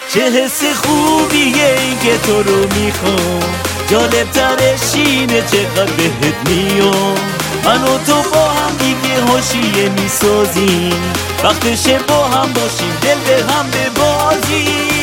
چه حس خوبیه این که تو رو میخوام، جالب ترش اینه چقدر بهت میام. من و تو با هم دیگه حاشیه میسازیم، وقتشه با هم باشیم دل به هم ببازیم.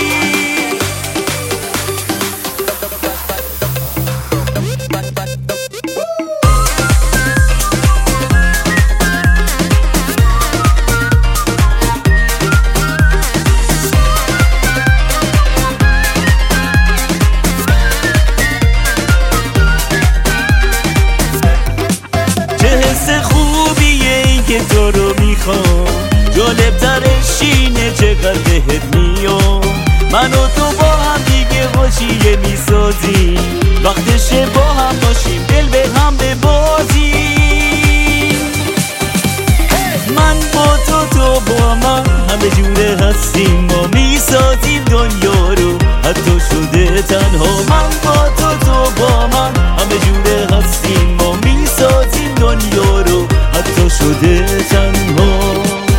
تو رو میخوام، جالب ترش اینه چقدر بهت میام. من و تو با هم دیگه حاشیه میسازیم، وقتشه با هم باشیم دل به هم ببازیم. من با تو با من همه جوره هستیم، ما میسازیم دنیا رو حتی شده تنها. من با تو با من همه جوره هستیم، ما میسازیم دنیا رو حتی شده تنها.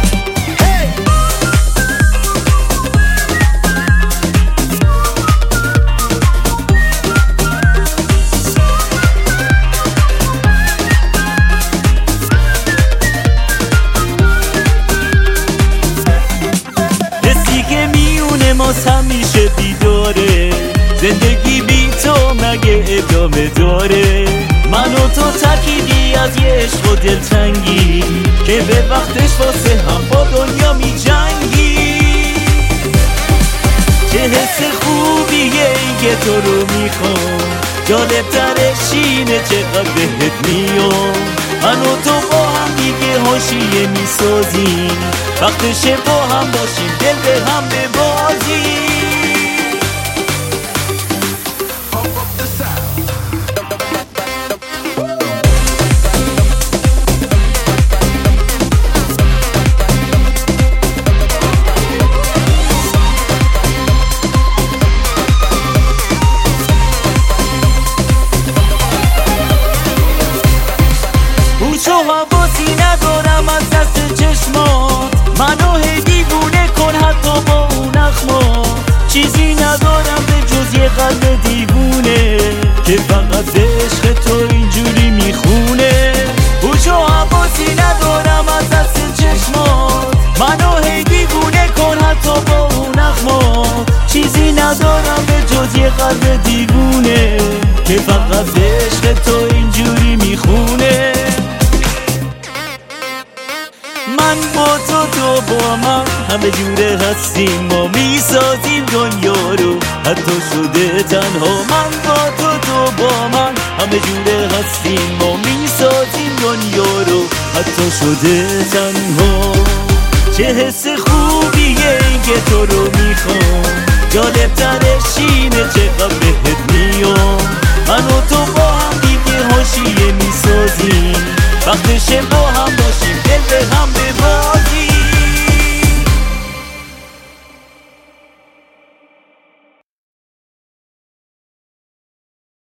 حسی که میونه ماست همیشه بیداره، زندگی بی تو مگه ادامه داره؟ من و تو ترکیبی از یه عشق و دلتنگی که به وقتش واسه هم با دنیا می جنگی. چه حس خوبیه این که تو رو میخوام، جالب ترش اینه چقدر بهت میام. من و تو با هم دیگه حاشیه میسازیم، وقتشه با هم باشیم دل به هم ببازیم. تو حواسی ندارم از دست چشمات، منو هی دیوونه کن حتی با اون اخمات. چیزی ندارم به جز یه قلب دیوونه که فقط به عشق تو اینجوری میخونه. تو حواسی ندارم از دست چشمات، منو هی دیوونه کن حتی با اون اخمات. چیزی ندارم به جز یه قلب دیوونه که فقط به عشق تو اینجوری میخونه. من با تو با من همه جوره هستیم، ما میسازیم دنیا رو حتی شده تنها. من با تو با من همه جوره هستیم، ما میسازیم دنیا رو حتی شده تنها. چه حس خوبیه این که تو رو میخوام، جالب ترش اینه چقدر بهت میام. من و تو با هم دیگه حاشیه میسازیم، وقتشه با هم باشیم دل به هم